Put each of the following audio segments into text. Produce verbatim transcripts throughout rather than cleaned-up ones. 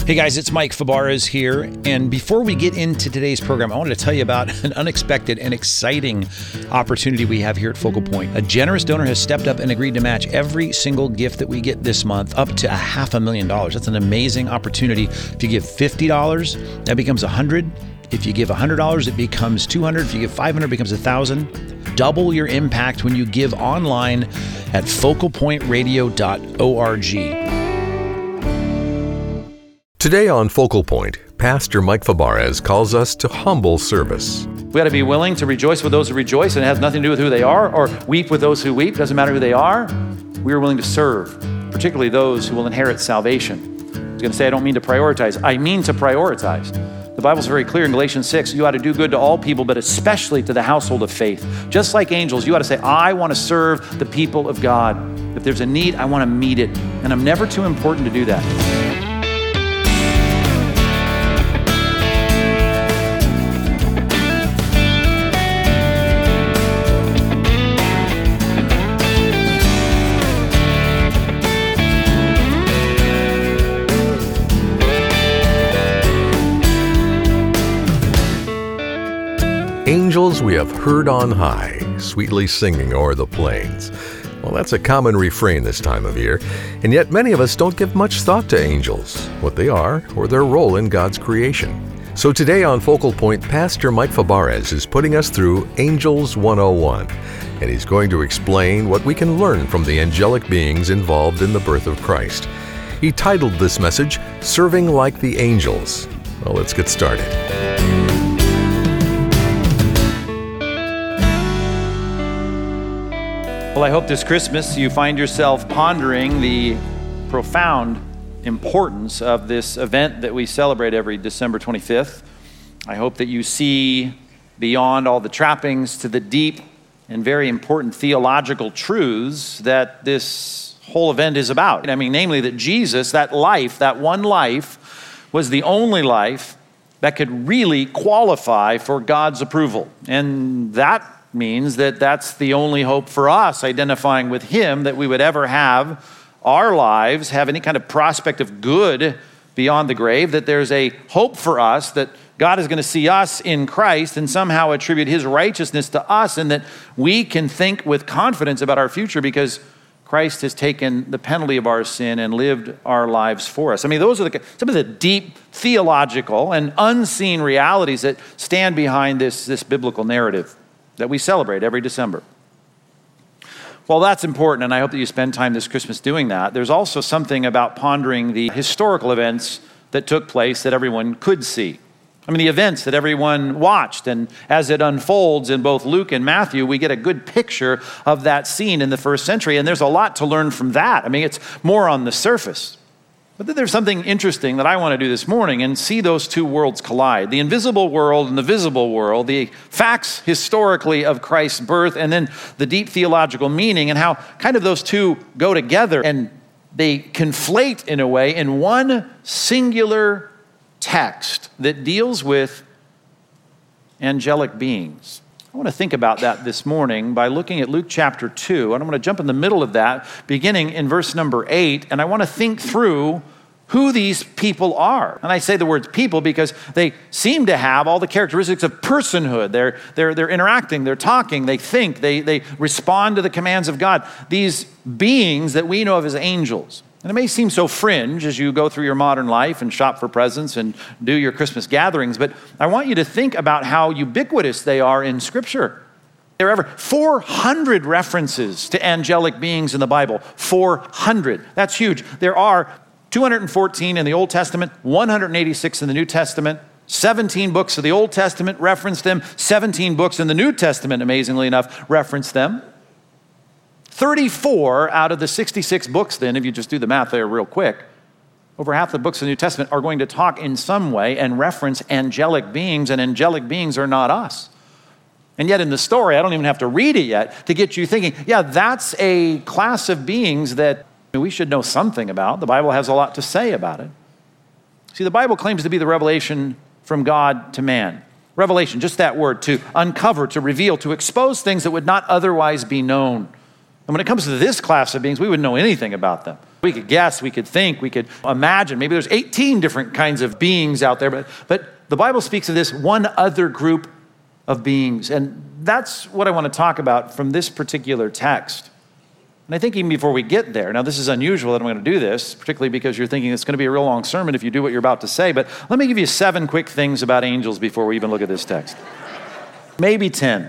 Hey guys, it's Mike Fabarez here, and before we get into today's program, I wanted to tell you about an unexpected and exciting opportunity we have here at Focal Point. A generous donor has stepped up and agreed to match every single gift that we get this month up to a half a million dollars. That's an amazing opportunity. If you give fifty dollars, that becomes one hundred dollars. If you give one hundred dollars, it becomes two hundred dollars. If you give five hundred dollars, it becomes one thousand dollars. Double your impact when you give online at focal point radio dot org. Today on Focal Point, Pastor Mike Fabarez calls us to humble service. We got to be willing to rejoice with those who rejoice, and it has nothing to do with who they are, or weep with those who weep. Doesn't matter who they are. We are willing to serve, particularly those who will inherit salvation. I was going to say, I don't mean to prioritize. I mean to prioritize. The Bible's very clear in Galatians six, you ought to do good to all people, but especially to the household of faith. Just like angels, you ought to say, I want to serve the people of God. If there's a need, I want to meet it. And I'm never too important to do that. Angels we have heard on high, sweetly singing o'er the plains. Well, that's a common refrain this time of year, and yet many of us don't give much thought to angels, what they are, or their role in God's creation. So today on Focal Point, Pastor Mike Fabarez is putting us through Angels one oh one, and he's going to explain what we can learn from the angelic beings involved in the birth of Christ. He titled this message, Serving Like the Angels. Well, let's get started. Well, I hope this Christmas you find yourself pondering the profound importance of this event that we celebrate every December twenty-fifth. I hope that you see beyond all the trappings to the deep and very important theological truths that this whole event is about. I mean, namely that Jesus, that life, that one life, was the only life that could really qualify for God's approval. And that means that that's the only hope for us, identifying with him, that we would ever have our lives have any kind of prospect of good beyond the grave, that there's a hope for us, that God is going to see us in Christ and somehow attribute his righteousness to us, and that we can think with confidence about our future because Christ has taken the penalty of our sin and lived our lives for us. I mean, those are the, some of the deep theological and unseen realities that stand behind this, this biblical narrative that we celebrate every December. Well, that's important, and I hope that you spend time this Christmas doing that. There's also something about pondering the historical events that took place that everyone could see. I mean, the events that everyone watched, and as it unfolds in both Luke and Matthew, we get a good picture of that scene in the first century, and there's a lot to learn from that. I mean, it's more on the surface. But then there's something interesting that I want to do this morning and see those two worlds collide. The invisible world and the visible world, the facts historically of Christ's birth, and then the deep theological meaning and how kind of those two go together and they conflate in a way in one singular text that deals with angelic beings. I want to think about that this morning by looking at Luke chapter two, and I'm going to jump in the middle of that, beginning in verse number eight, and I want to think through who these people are. And I say the words people because they seem to have all the characteristics of personhood. They're, they're, they're interacting, they're talking, they think, they, they respond to the commands of God. These beings that we know of as angels. And it may seem so fringe as you go through your modern life and shop for presents and do your Christmas gatherings, but I want you to think about how ubiquitous they are in Scripture. There are over four hundred references to angelic beings in the Bible. four hundred. That's huge. There are two hundred fourteen in the Old Testament, one hundred eighty-six in the New Testament. seventeen books of the Old Testament reference them. seventeen books in the New Testament, amazingly enough, reference them. thirty-four out of the sixty-six books then, if you just do the math there real quick, over half the books of the New Testament are going to talk in some way and reference angelic beings, and angelic beings are not us. And yet in the story, I don't even have to read it yet to get you thinking, yeah, that's a class of beings that we should know something about. The Bible has a lot to say about it. See, the Bible claims to be the revelation from God to man. Revelation, just that word, to uncover, to reveal, to expose things that would not otherwise be known. And when it comes to this class of beings, we wouldn't know anything about them. We could guess, we could think, we could imagine. Maybe there's eighteen different kinds of beings out there, but, but the Bible speaks of this one other group of beings. And that's what I want to talk about from this particular text. And I think even before we get there, now this is unusual that I'm going to do this, particularly because you're thinking it's going to be a real long sermon if you do what you're about to say, but let me give you seven quick things about angels before we even look at this text. Maybe ten.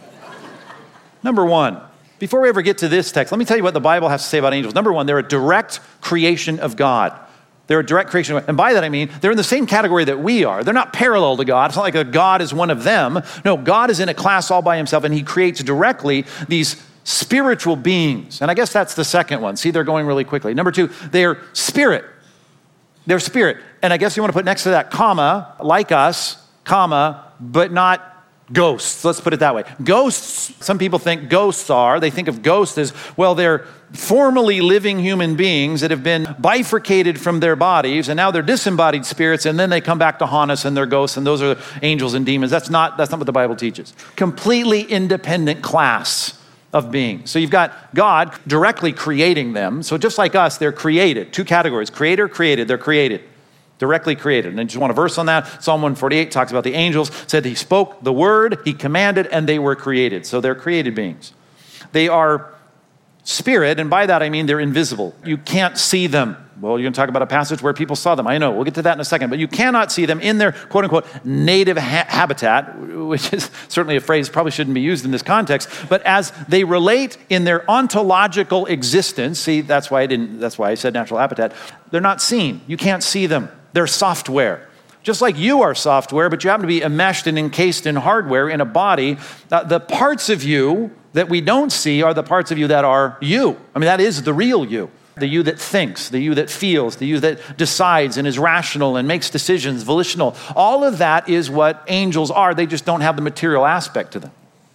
Number one, before we ever get to this text, let me tell you what the Bible has to say about angels. Number one, they're a direct creation of God. They're a direct creation of God. And by that I mean, they're in the same category that we are. They're not parallel to God. It's not like a God is one of them. No, God is in a class all by himself, and he creates directly these spiritual beings. And I guess that's the second one. See, they're going really quickly. Number two, they're spirit. They're spirit. And I guess you want to put next to that, comma, like us, comma, but not ghosts. Let's put it that way. Ghosts, some people think ghosts are, they think of ghosts as, well, they're formerly living human beings that have been bifurcated from their bodies, and now they're disembodied spirits, and then they come back to haunt us and they're ghosts, and those are angels and demons. That's not, that's not what the Bible teaches. Completely independent class of beings. So you've got God directly creating them. So just like us, they're created. Two categories, creator, created. They're created. Directly created. And I just want a verse on that. Psalm one forty-eight talks about the angels, said he spoke the word, he commanded, and they were created. So they're created beings. They are spirit, and by that I mean they're invisible. You can't see them. Well, you're going to talk about a passage where people saw them. I know, we'll get to that in a second. But you cannot see them in their quote-unquote native ha- habitat, which is certainly a phrase probably shouldn't be used in this context. But as they relate in their ontological existence, see, that's why I didn't. That's why I said natural habitat. They're not seen. You can't see them. They're software. Just like you are software, but you happen to be enmeshed and encased in hardware in a body. Uh, the parts of you that we don't see are the parts of you that are you. I mean, that is the real you. The you that thinks, the you that feels, the you that decides and is rational and makes decisions, volitional. All of that is what angels are. They just don't have the material aspect to them.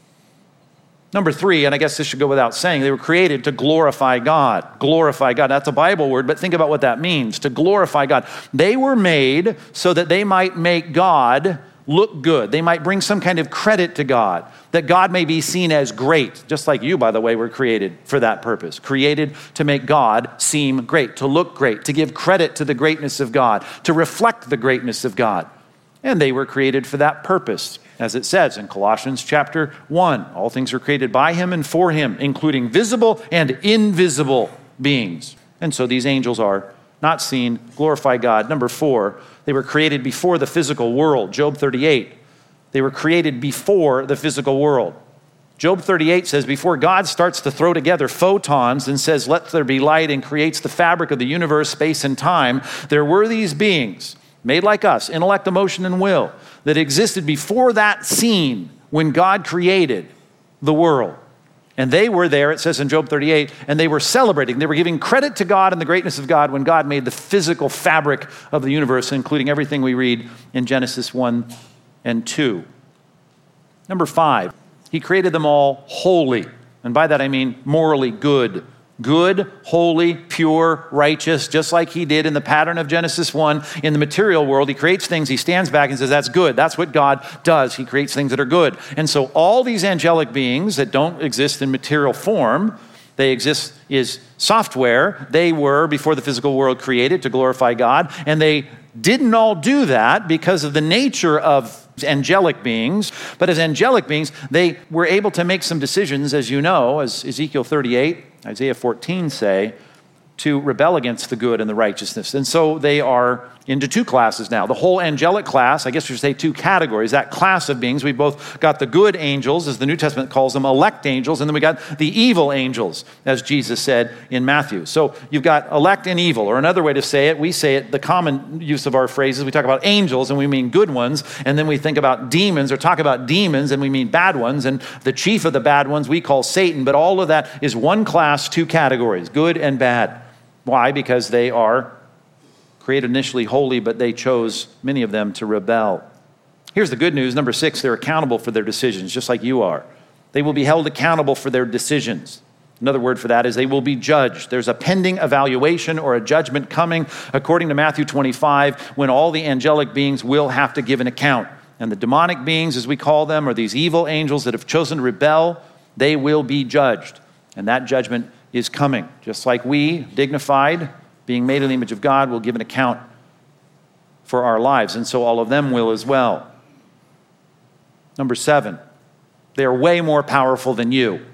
Number three, and I guess this should go without saying, they were created to glorify God. Glorify God. That's a Bible word, but think about what that means, to glorify God. They were made so that they might make God look good. They might bring some kind of credit to God, that God may be seen as great, just like you, by the way, were created for that purpose. Created to make God seem great, to look great, to give credit to the greatness of God, to reflect the greatness of God. And they were created for that purpose. As it says in Colossians chapter one, all things are created by him and for him, including visible and invisible beings. And so these angels are not seen, glorify God. Number four, they were created before the physical world. Job thirty-eight, they were created before the physical world. Job thirty-eight says, before God starts to throw together photons and says, let there be light, and creates the fabric of the universe, space, and time, there were these beings made like us, intellect, emotion, and will, that existed before that scene when God created the world. And they were there, it says in Job thirty-eight, and they were celebrating. They were giving credit to God and the greatness of God when God made the physical fabric of the universe, including everything we read in Genesis one and two. Number five, he created them all holy. And by that I mean morally good. Good, holy, pure, righteous, just like he did in the pattern of Genesis one. In the material world, he creates things, he stands back and says, that's good. That's what God does. He creates things that are good. And so all these angelic beings that don't exist in material form, they exist as software. They were, before the physical world, created to glorify God. And they didn't all do that because of the nature of angelic beings. But as angelic beings, they were able to make some decisions, as you know, as Ezekiel thirty-eight, Isaiah fourteen say, to rebel against the good and the righteousness. And so they are into two classes now. The whole angelic class, I guess we should say two categories, that class of beings. We both got the good angels, as the New Testament calls them, elect angels, and then we got the evil angels, as Jesus said in Matthew. So you've got elect and evil, or another way to say it, we say it, the common use of our phrases, we talk about angels and we mean good ones, and then we think about demons or talk about demons and we mean bad ones, and the chief of the bad ones we call Satan, but all of that is one class, two categories, good and bad. Why? Because they are created initially holy, but they chose, many of them, to rebel. Here's the good news. Number six, they're accountable for their decisions, just like you are. They will be held accountable for their decisions. Another word for that is they will be judged. There's a pending evaluation or a judgment coming, according to Matthew twenty-five, when all the angelic beings will have to give an account. And the demonic beings, as we call them, or these evil angels that have chosen to rebel, they will be judged. And that judgment is coming. Just like we, dignified, being made in the image of God, will give an account for our lives. And so all of them will as well. Number seven, they are way more powerful than you.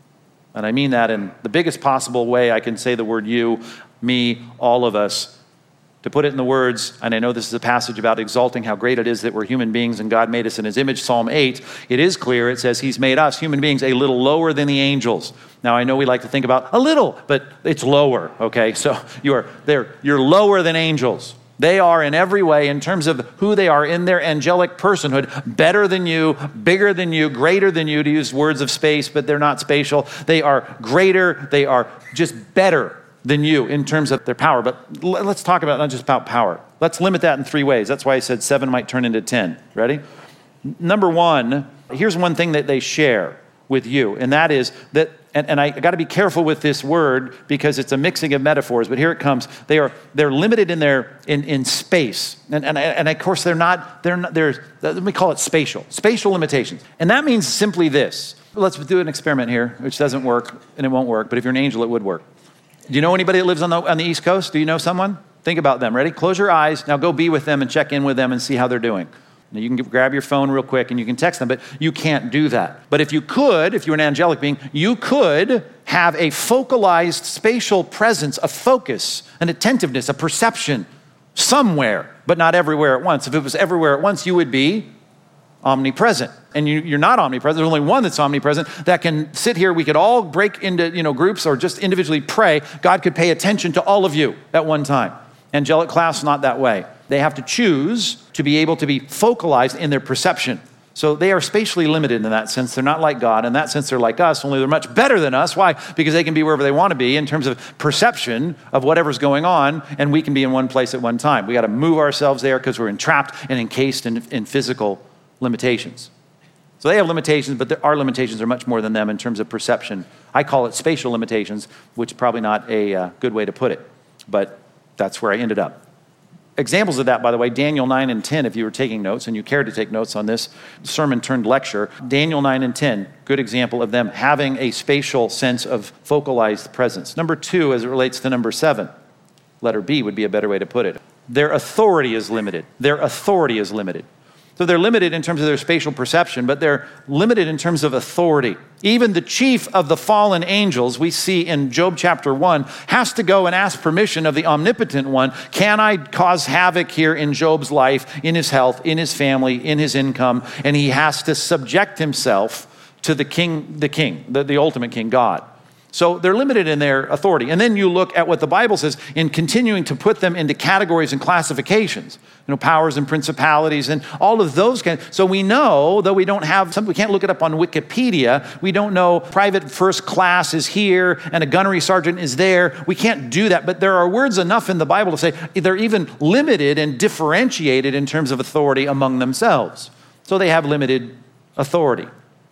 And I mean that in the biggest possible way I can say the word you, me, all of us. To put it in the words, and I know this is a passage about exalting how great it is that we're human beings and God made us in his image, Psalm eight, it is clear, it says he's made us, human beings, a little lower than the angels. Now I know we like to think about a little, but it's lower, okay? So you are, they're, you're lower than angels. They are in every way, in terms of who they are in their angelic personhood, better than you, bigger than you, greater than you, to use words of space, but they're not spatial. They are greater, they are just better than you in terms of their power. But let's talk about not just about power. Let's limit that in three ways. That's why I said seven might turn into ten. Ready? Number one, here's one thing that they share with you, and that is that, and, and I got to be careful with this word because it's a mixing of metaphors, but here it comes. They are, they're limited in their, in, in space. And, and, and of course they're not, they're not, they're, let me call it spatial, spatial limitations. And that means simply this. Let's do an experiment here, which doesn't work, and it won't work, but if you're an angel, it would work. Do you know anybody that lives on the, on the East Coast? Do you know someone? Think about them. Ready? Close your eyes. Now go be with them and check in with them and see how they're doing. Now you can grab your phone real quick and you can text them, but you can't do that. But if you could, if you're an angelic being, you could have a focalized spatial presence, a focus, an attentiveness, a perception somewhere, but not everywhere at once. If it was everywhere at once, you would be omnipresent. And you, you're not omnipresent. There's only one that's omnipresent that can sit here. We could all break into you know groups or just individually pray. God could pay attention to all of you at one time. Angelic class, not that way. They have to choose to be able to be focalized in their perception. So they are spatially limited in that sense. They're not like God. In that sense, they're like us, only they're much better than us. Why? Because they can be wherever they want to be in terms of perception of whatever's going on, and we can be in one place at one time. We got to move ourselves there because we're entrapped and encased in, in physical limitations. So they have limitations, but there, our limitations are much more than them in terms of perception. I call it spatial limitations, which is probably not a uh, good way to put it, but that's where I ended up. Examples of that, by the way, Daniel nine and ten, if you were taking notes and you care to take notes on this sermon turned lecture, Daniel nine and ten, good example of them having a spatial sense of focalized presence. Number two, as it relates to number seven, letter B would be a better way to put it. Their authority is limited. Their authority is limited. So they're limited in terms of their spatial perception, but they're limited in terms of authority. Even the chief of the fallen angels, we see in Job chapter one, has to go and ask permission of the omnipotent one. Can I cause havoc here in Job's life, in his health, in his family, in his income? And he has to subject himself to the king, the king, the, the ultimate king, God. So they're limited in their authority. And then you look at what the Bible says in continuing to put them into categories and classifications, you know, powers and principalities and all of those kinds. So we know, though we don't have some, we can't look it up on Wikipedia. We don't know private first class is here and a gunnery sergeant is there. We can't do that. But there are words enough in the Bible to say they're even limited and differentiated in terms of authority among themselves. So they have limited authority.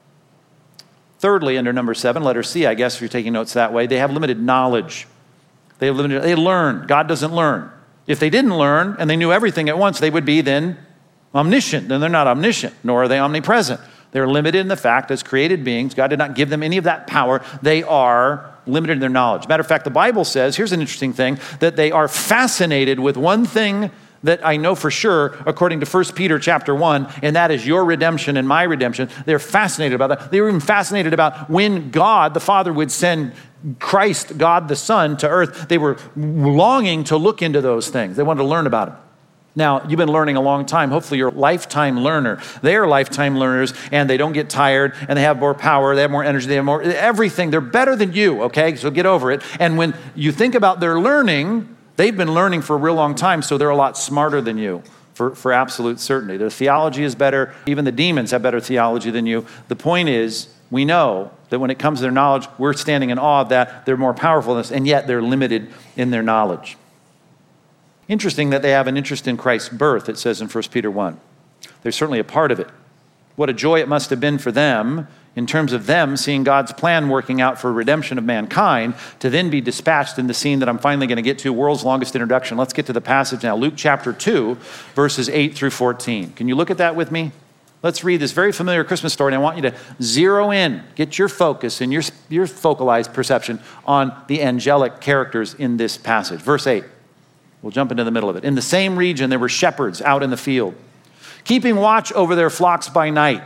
Thirdly, under number seven, letter C, I guess if you're taking notes that way, they have limited knowledge. They have limited, they learn. God doesn't learn. If they didn't learn and they knew everything at once, they would be then omniscient. Then they're not omniscient, nor are they omnipresent. They're limited in the fact as created beings. God did not give them any of that power. They are limited in their knowledge. Matter of fact, the Bible says, here's an interesting thing, that they are fascinated with one thing that I know for sure, according to First Peter chapter one, and that is your redemption and my redemption. They're fascinated about that. They were even fascinated about when God, the Father, would send Christ, God the Son, to earth. They were longing to look into those things. They wanted to learn about him. Now, you've been learning a long time. Hopefully you're a lifetime learner. They are lifetime learners, and they don't get tired, and they have more power, they have more energy, they have more, everything. They're better than you, okay? So get over it. And when you think about their learning, they've been learning for a real long time, so they're a lot smarter than you, for, for absolute certainty. Their theology is better. Even the demons have better theology than you. The point is, we know that when it comes to their knowledge, we're standing in awe of that. They're more powerful than us, and yet they're limited in their knowledge. Interesting that they have an interest in Christ's birth, it says in First Peter one. They're certainly a part of it. What a joy it must have been for them in terms of them seeing God's plan working out for redemption of mankind, to then be dispatched in the scene that I'm finally going to get to, world's longest introduction. Let's get to the passage now. Luke chapter two, verses eight through fourteen. Can you look at that with me? Let's read this very familiar Christmas story, and I want you to zero in, get your focus and your, your focalized perception on the angelic characters in this passage. Verse eight, we'll jump into the middle of it. In the same region, there were shepherds out in the field, keeping watch over their flocks by night.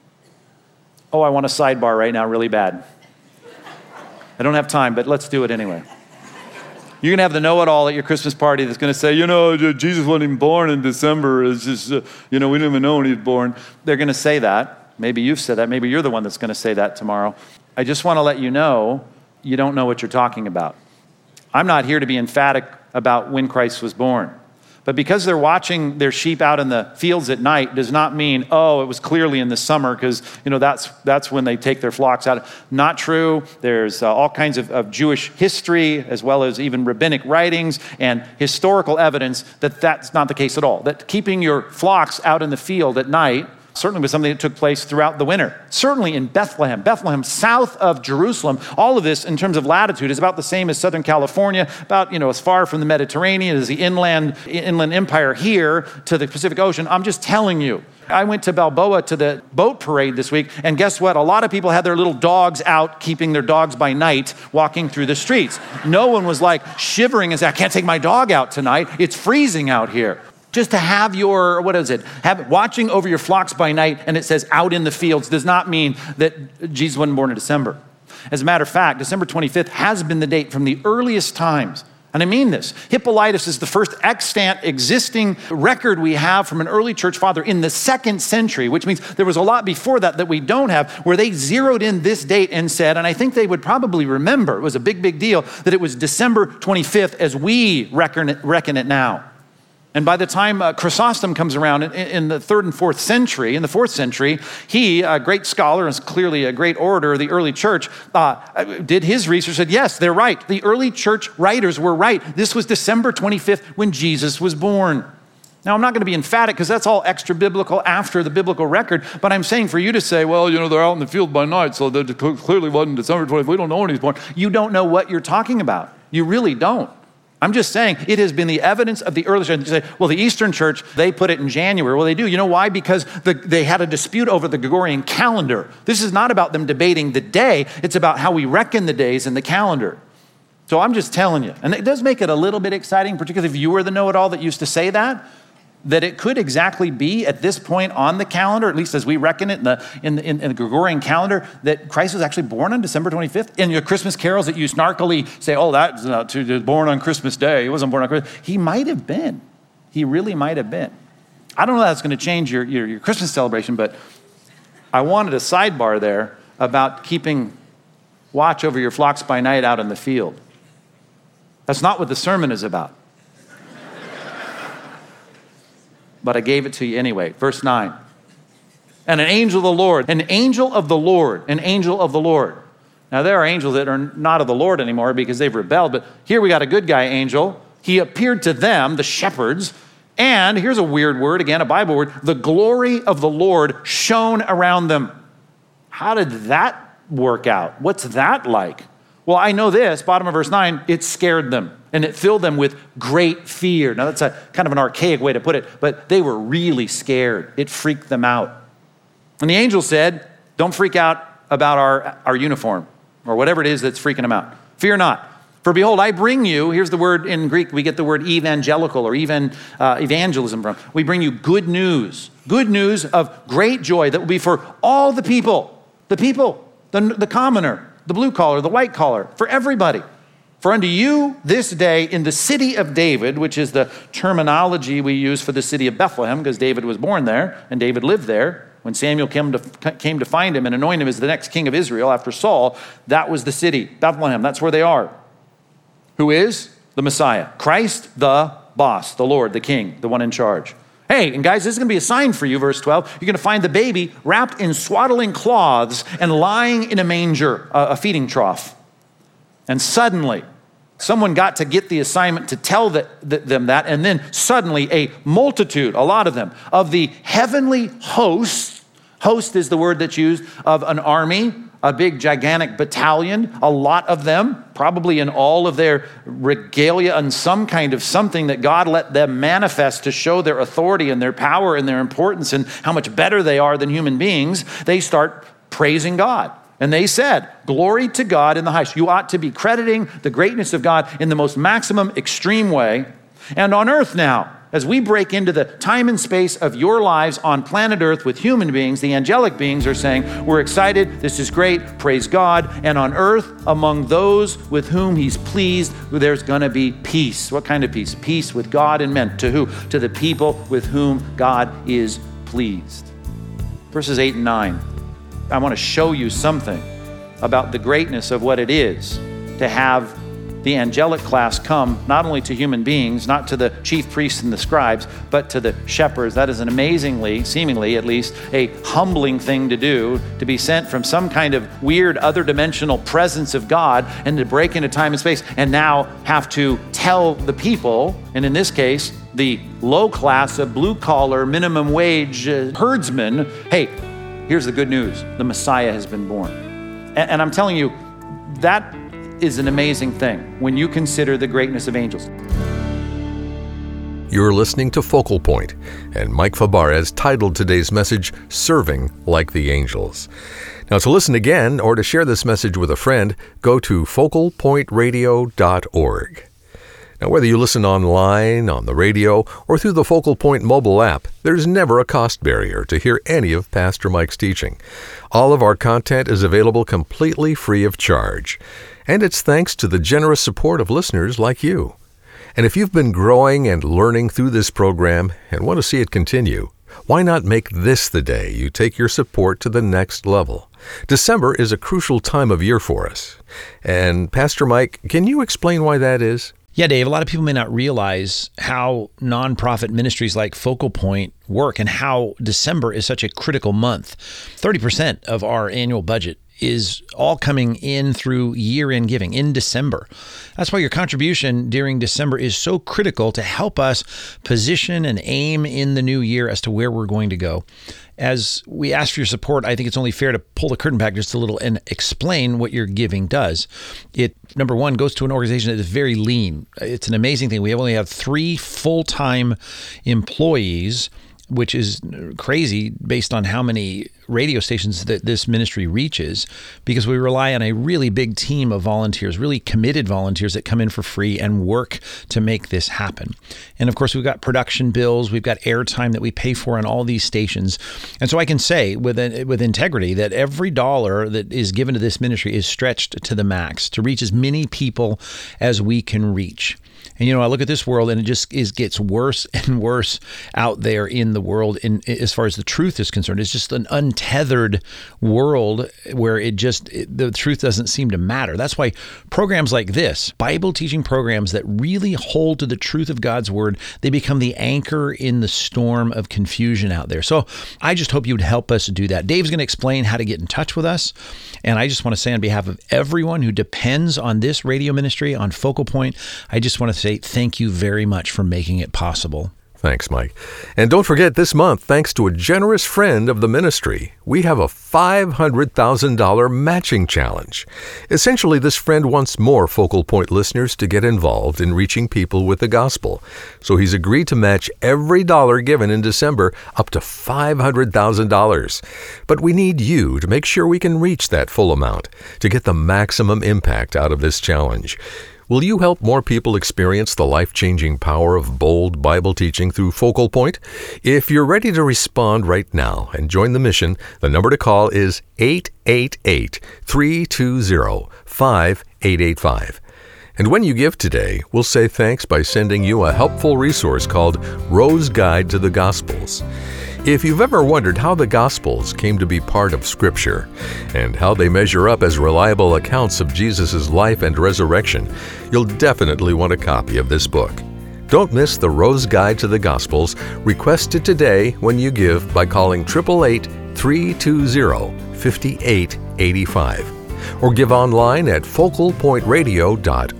Oh, I want a sidebar right now really bad. I don't have time, but let's do it anyway. You're going to have the know-it-all at your Christmas party that's going to say, you know, Jesus wasn't even born in December. It's just, uh, you know, we didn't even know when he was born. They're going to say that. Maybe you've said that. Maybe you're the one that's going to say that tomorrow. I just want to let you know, you don't know what you're talking about. I'm not here to be emphatic about when Christ was born. But because they're watching their sheep out in the fields at night does not mean, oh, it was clearly in the summer because, you know, that's that's when they take their flocks out. Not true. There's uh, all kinds of, of Jewish history as well as even rabbinic writings and historical evidence that that's not the case at all. That keeping your flocks out in the field at night certainly was something that took place throughout the winter. Certainly in Bethlehem. Bethlehem, south of Jerusalem. All of this, in terms of latitude, is about the same as Southern California, about, you know, as far from the Mediterranean as the inland, inland empire here to the Pacific Ocean. I'm just telling you. I went to Balboa to the boat parade this week, and guess what? A lot of people had their little dogs out, keeping their dogs by night, walking through the streets. No one was like shivering and saying, I can't take my dog out tonight. It's freezing out here. Just to have your, what is it, have watching over your flocks by night, and it says out in the fields, does not mean that Jesus wasn't born in December. As a matter of fact, December twenty-fifth has been the date from the earliest times. And I mean this. Hippolytus is the first extant existing record we have from an early church father in the second century, which means there was a lot before that that we don't have, where they zeroed in this date and said, and I think they would probably remember, it was a big, big deal, that it was December twenty-fifth as we reckon it, reckon it now. And by the time uh, Chrysostom comes around in, in the third and fourth century, in the fourth century, he, a great scholar and clearly a great orator of the early church, uh, did his research, said, yes, they're right. The early church writers were right. This was December twenty-fifth when Jesus was born. Now, I'm not going to be emphatic because that's all extra biblical after the biblical record, but I'm saying for you to say, well, you know, they're out in the field by night, so that clearly wasn't December twenty-fifth. We don't know when he's born. You don't know what you're talking about. You really don't. I'm just saying it has been the evidence of the early church. You say, well, the Eastern Church, they put it in January. Well, they do. You know why? Because the, they had a dispute over the Gregorian calendar. This is not about them debating the day. It's about how we reckon the days in the calendar. So I'm just telling you. And it does make it a little bit exciting, particularly if you were the know-it-all that used to say that, that it could exactly be at this point on the calendar, at least as we reckon it in the, in the, in the Gregorian calendar, that Christ was actually born on December twenty-fifth. In your Christmas carols that you snarkily say, oh, that's not too, born on Christmas Day. He wasn't born on Christmas. He might have been. He really might have been. I don't know how that's going to change your, your, your Christmas celebration, but I wanted a sidebar there about keeping watch over your flocks by night out in the field. That's not what the sermon is about. But I gave it to you anyway. Verse nine. And an angel of the Lord, an angel of the Lord, an angel of the Lord. Now there are angels that are not of the Lord anymore because they've rebelled, but here we got a good guy angel. He appeared to them, the shepherds, and here's a weird word, again, a Bible word, the glory of the Lord shone around them. How did that work out? What's that like? Well, I know this, bottom of verse nine, it scared them. And it filled them with great fear. Now, that's a kind of an archaic way to put it, but they were really scared. It freaked them out. And the angel said, don't freak out about our, our uniform or whatever it is that's freaking them out. Fear not. For behold, I bring you, here's the word in Greek, we get the word evangelical or even uh, evangelism from. We bring you good news, good news of great joy that will be for all the people, the people, the, the commoner, the blue collar, the white collar, for everybody. For unto you this day in the city of David, which is the terminology we use for the city of Bethlehem, because David was born there and David lived there. When Samuel came to, came to find him and anoint him as the next king of Israel after Saul, that was the city, Bethlehem. That's where they are. Who is? The Messiah. Christ, the boss, the Lord, the king, the one in charge. Hey, and guys, this is going to be a sign for you, verse twelve. You're going to find the baby wrapped in swaddling cloths and lying in a manger, a feeding trough. And suddenly, someone got to get the assignment to tell the, the, them that, and then suddenly a multitude, a lot of them, of the heavenly hosts Host is the word that's used of an army, a big gigantic battalion, a lot of them, probably in all of their regalia and some kind of something that God let them manifest to show their authority and their power and their importance and how much better they are than human beings. They start praising God. And they said, glory to God in the highest. You ought to be crediting the greatness of God in the most maximum extreme way. And on earth now, as we break into the time and space of your lives on planet Earth with human beings, the angelic beings are saying, we're excited, this is great, praise God. And on earth, among those with whom he's pleased, there's going to be peace. What kind of peace? Peace with God and men. To who? To the people with whom God is pleased. Verses eight and nine. I want to show you something about the greatness of what it is to have the angelic class come not only to human beings, not to the chief priests and the scribes, but to the shepherds. That is an amazingly, seemingly at least, a humbling thing to do, to be sent from some kind of weird other dimensional presence of God and to break into time and space and now have to tell the people, and in this case, the low class of blue collar, minimum wage uh, herdsmen, hey, here's the good news. The Messiah has been born. And, and I'm telling you, that is an amazing thing when you consider the greatness of angels. You're listening to Focal Point, and Mike Fabarez titled today's message, Serving Like the Angels. Now, to listen again or to share this message with a friend, go to focal point radio dot org. Now, whether you listen online, on the radio, or through the Focal Point mobile app, there's never a cost barrier to hear any of Pastor Mike's teaching. All of our content is available completely free of charge. And it's thanks to the generous support of listeners like you. And if you've been growing and learning through this program and want to see it continue, why not make this the day you take your support to the next level? December is a crucial time of year for us. And Pastor Mike, can you explain why that is? Yeah, Dave, a lot of people may not realize how nonprofit ministries like Focal Point work and how December is such a critical month. thirty percent of our annual budget is all coming in through year-end giving in December. That's why your contribution during December is so critical to help us position and aim in the new year as to where we're going to go. As we ask for your support, I think it's only fair to pull the curtain back just a little and explain what your giving does. It, number one, goes to an organization that is very lean. It's an amazing thing. We only have three full-time employees, which is crazy based on how many radio stations that this ministry reaches, because we rely on a really big team of volunteers, really committed volunteers that come in for free and work to make this happen. And of course, we've got production bills, we've got airtime that we pay for on all these stations. And so I can say with with integrity that every dollar that is given to this ministry is stretched to the max to reach as many people as we can reach. And, you know, I look at this world and it just is gets worse and worse out there in the world in as far as the truth is concerned. It's just an untethered world where it just, it, the truth doesn't seem to matter. That's why programs like this, Bible teaching programs that really hold to the truth of God's word, they become the anchor in the storm of confusion out there. So I just hope you would help us do that. Dave's going to explain how to get in touch with us. And I just want to say on behalf of everyone who depends on this radio ministry, on Focal Point, I just want to say thank you very much for making it possible. Thanks, Mike. And don't forget, this month, thanks to a generous friend of the ministry, we have a five hundred thousand dollars matching challenge. Essentially, this friend wants more Focal Point listeners to get involved in reaching people with the gospel. So he's agreed to match every dollar given in December up to five hundred thousand dollars. But we need you to make sure we can reach that full amount to get the maximum impact out of this challenge. Will you help more people experience the life-changing power of bold Bible teaching through Focal Point? If you're ready to respond right now and join the mission, the number to call is eight eight eight, three two zero, five eight eight five. And when you give today, we'll say thanks by sending you a helpful resource called Rose Guide to the Gospels. If you've ever wondered how the Gospels came to be part of Scripture and how they measure up as reliable accounts of Jesus' life and resurrection, you'll definitely want a copy of this book. Don't miss the Rose Guide to the Gospels. Request it today when you give by calling eight eight eight, three two zero, five eight eight five or give online at focal point radio dot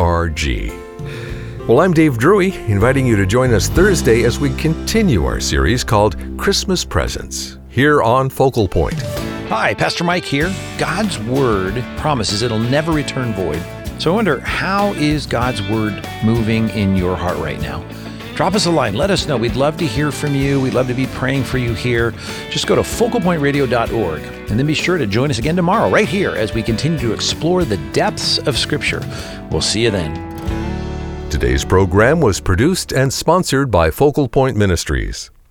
org. Well, I'm Dave Drury, inviting you to join us Thursday as we continue our series called Christmas Presents. here on Focal Point. Hi, Pastor Mike here. God's Word promises it'll never return void. So I wonder, how is God's Word moving in your heart right now? Drop us a line. Let us know. We'd love to hear from you. We'd love to be praying for you here. Just go to focal point radio dot org and then be sure to join us again tomorrow right here as we continue to explore the depths of Scripture. We'll see you then. Today's program was produced and sponsored by Focal Point Ministries.